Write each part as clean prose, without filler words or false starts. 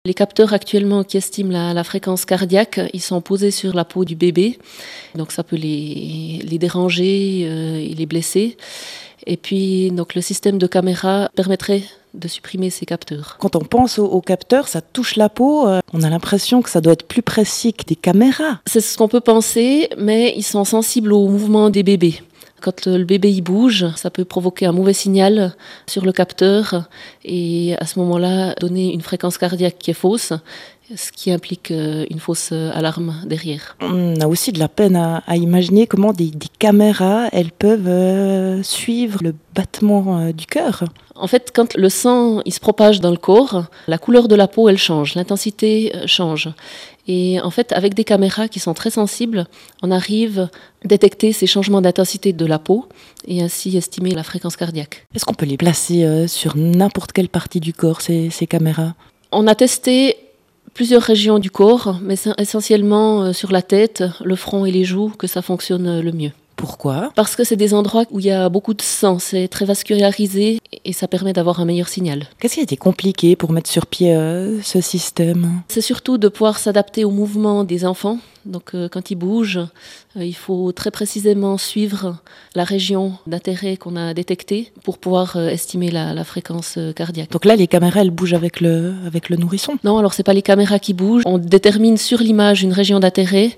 Les capteurs actuellement qui estiment la fréquence cardiaque, ils sont posés sur la peau du bébé, donc ça peut les déranger et les blesser. Et puis donc le système de caméra permettrait de supprimer ces capteurs. Quand on pense aux capteurs, ça touche la peau, on a l'impression que ça doit être plus précis que des caméras. C'est ce qu'on peut penser, mais ils sont sensibles au mouvement des bébés. Quand le bébé il bouge, ça peut provoquer un mauvais signal sur le capteur et à ce moment-là donner une fréquence cardiaque qui est fausse, ce qui implique une fausse alarme derrière. On a aussi de la peine à imaginer comment des caméras, elles peuvent suivre le battement du cœur. En fait, quand le sang il se propage dans le corps, la couleur de la peau elle change, l'intensité change. Et en fait, avec des caméras qui sont très sensibles, on arrive à détecter ces changements d'intensité de la peau et ainsi estimer la fréquence cardiaque. Est-ce qu'on peut les placer sur n'importe quelle partie du corps, ces caméras ? On a testé plusieurs régions du corps, mais c'est essentiellement sur la tête, le front et les joues que ça fonctionne le mieux. Pourquoi ? Parce que c'est des endroits où il y a beaucoup de sang, c'est très vascularisé et ça permet d'avoir un meilleur signal. Qu'est-ce qui a été compliqué pour mettre sur pied ce système ? C'est surtout de pouvoir s'adapter au mouvement des enfants. Donc quand ils bougent, il faut très précisément suivre la région d'intérêt qu'on a détectée pour pouvoir estimer la fréquence cardiaque. Donc là, les caméras, elles bougent avec le nourrisson ? Non, alors c'est pas les caméras qui bougent. On détermine sur l'image une région d'intérêt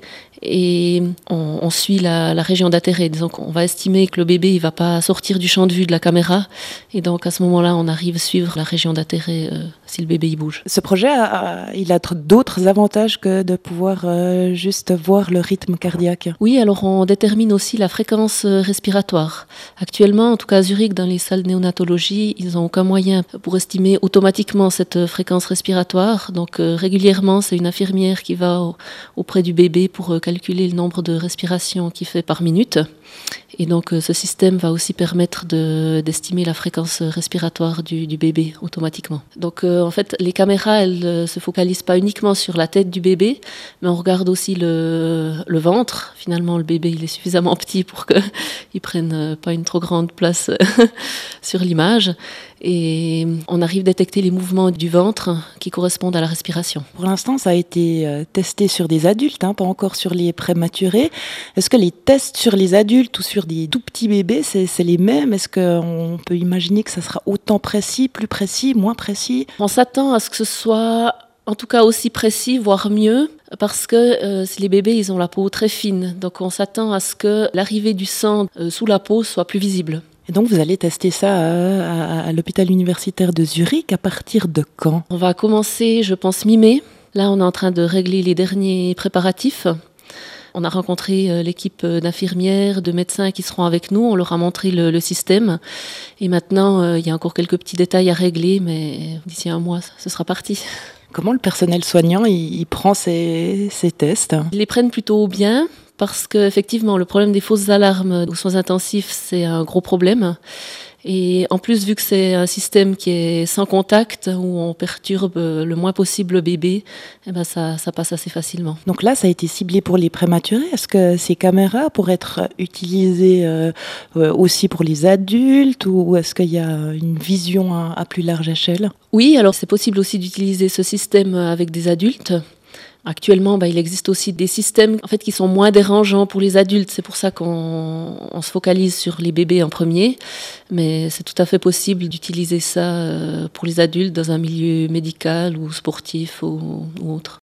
et on suit la région d'intérêt. Donc on va estimer que le bébé il va pas sortir du champ de vue de la caméra et donc à ce moment-là, on arrive à suivre la région d'intérêt si le bébé il bouge. Ce projet, il a d'autres avantages que de pouvoir juste voir le rythme cardiaque. Oui, alors on détermine aussi la fréquence respiratoire. Actuellement, en tout cas à Zurich, dans les salles de néonatologie, ils n'ont aucun moyen pour estimer automatiquement cette fréquence respiratoire. Donc régulièrement, c'est une infirmière qui va auprès du bébé pour calculer le nombre de respirations qu'il fait par minute. Et donc ce système va aussi permettre d'estimer la fréquence respiratoire du bébé automatiquement. Donc en fait, les caméras, elles se focalisent pas uniquement sur la tête du bébé, mais on regarde aussi le ventre. Finalement, le bébé, il est suffisamment petit pour qu'il prenne pas une trop grande place sur l'image. Et on arrive à détecter les mouvements du ventre qui correspondent à la respiration. Pour l'instant, ça a été testé sur des adultes, pas encore sur les prématurés. Est-ce que les tests sur les adultes ou sur des tout petits bébés, c'est les mêmes ? Est-ce qu'on peut imaginer que ça sera autant précis, plus précis, moins précis ? On s'attend à ce que ce soit en tout cas aussi précis, voire mieux, parce que les bébés, ils ont la peau très fine. Donc on s'attend à ce que l'arrivée du sang sous la peau soit plus visible. Et donc vous allez tester ça à l'hôpital universitaire de Zurich à partir de quand ? On va commencer, je pense, mi-mai. Là, on est en train de régler les derniers préparatifs. On a rencontré l'équipe d'infirmières, de médecins qui seront avec nous. On leur a montré le système. Et maintenant, il y a encore quelques petits détails à régler, mais d'ici un mois, ce sera parti. Comment le personnel soignant il prend ces tests ? Ils les prennent plutôt bien. Parce qu'effectivement, le problème des fausses alarmes aux soins intensifs, c'est un gros problème. Et en plus, vu que c'est un système qui est sans contact, où on perturbe le moins possible le bébé, ça passe assez facilement. Donc là, ça a été ciblé pour les prématurés. Est-ce que ces caméras pourraient être utilisées aussi pour les adultes ou est-ce qu'il y a une vision à plus large échelle ? Oui, alors c'est possible aussi d'utiliser ce système avec des adultes. Actuellement, il existe aussi des systèmes qui sont moins dérangeants pour les adultes. C'est pour ça qu'on se focalise sur les bébés en premier. Mais c'est tout à fait possible d'utiliser ça pour les adultes dans un milieu médical ou sportif ou autre.